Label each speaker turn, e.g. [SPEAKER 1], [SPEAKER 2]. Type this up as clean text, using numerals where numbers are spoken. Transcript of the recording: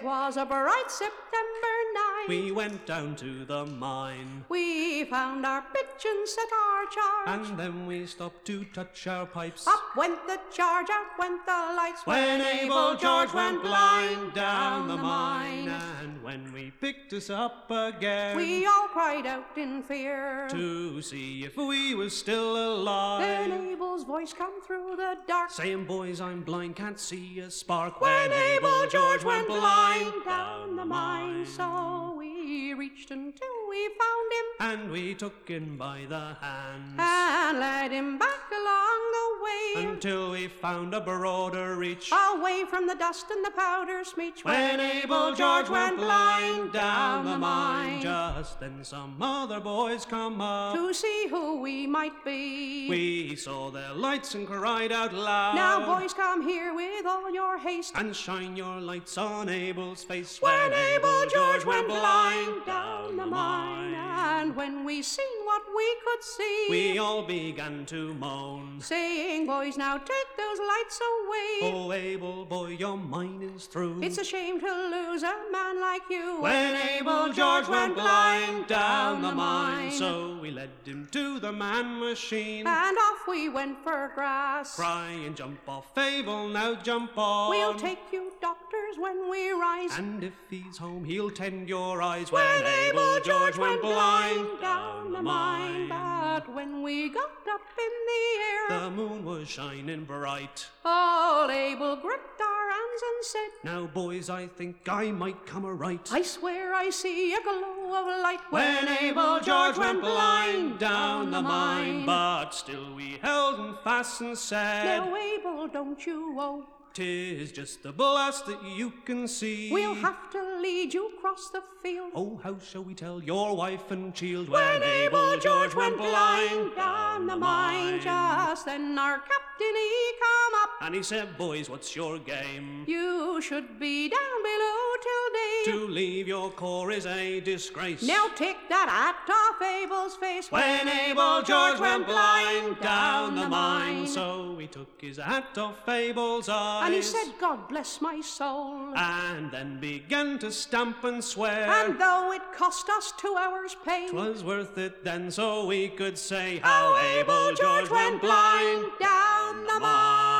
[SPEAKER 1] was a bright September night.
[SPEAKER 2] We went down to the mine.
[SPEAKER 1] We found our pitch and set our charge.
[SPEAKER 2] And then we stopped to touch our pipes.
[SPEAKER 1] Up went the charge, out went the lights.
[SPEAKER 2] When Abel George went blind down the mine. And when we picked us up again,
[SPEAKER 1] we all cried out in fear
[SPEAKER 2] to see if we was still alive.
[SPEAKER 1] Then Abel's voice come through the dark,
[SPEAKER 2] saying, boys, I'm blind, can't see a spark.
[SPEAKER 1] When Abel George went blind down the mine. So we reached until we found him,
[SPEAKER 2] and we took him by the hands,
[SPEAKER 1] and led him back along the way,
[SPEAKER 2] until we found a broader reach,
[SPEAKER 1] away from the dust and the powder smeech.
[SPEAKER 2] When Abel George went blind down the mine. Just then some other boys come up
[SPEAKER 1] to see who we might be.
[SPEAKER 2] We saw their lights and cried out loud,
[SPEAKER 1] now boys, come here with all your haste,
[SPEAKER 2] and shine your lights on Abel's face.
[SPEAKER 1] When Abel George went blind down the mine. And when we seen what we could see,
[SPEAKER 2] we all began to moan,
[SPEAKER 1] saying, boys, now take those lights away.
[SPEAKER 2] Oh, Abel, boy, your mine is through.
[SPEAKER 1] It's a shame to lose a man like you.
[SPEAKER 2] When Abel George went blind down the mine. So we led him to the man machine,
[SPEAKER 1] and off we went for grass.
[SPEAKER 2] Cry and jump off, Abel, now jump on.
[SPEAKER 1] We'll take you doctors when we rise,
[SPEAKER 2] and if he's home, he'll tend your eyes.
[SPEAKER 1] When Abel George went blind down the mine. But when we got up in the air,
[SPEAKER 2] the moon was shining bright.
[SPEAKER 1] Old Abel gripped our hands and said,
[SPEAKER 2] now boys, I think I might come aright.
[SPEAKER 1] I swear I see a glow of light.
[SPEAKER 2] When Abel George went blind down the mine. But still we held him fast and said,
[SPEAKER 1] now Abel, don't you owe,
[SPEAKER 2] 'tis just the blast that you can see.
[SPEAKER 1] we'll have to lead you across the field.
[SPEAKER 2] Oh, how shall we tell your wife and child?
[SPEAKER 1] When Abel George went blind down the mine. Just then our captain he come up,
[SPEAKER 2] and he said, boys, what's your game?
[SPEAKER 1] you should be down below till day.
[SPEAKER 2] To leave your corps is a disgrace.
[SPEAKER 1] Now take that hat off Abel's face.
[SPEAKER 2] When Abel George went blind down the mine. So we took his hat off Abel's eyes,
[SPEAKER 1] and he said, God bless my soul,
[SPEAKER 2] and then began to stamp and swear.
[SPEAKER 1] And though it cost us 2 hours' pay,
[SPEAKER 2] 'twas worth it then, so we could say how Abel George went blind down the mine.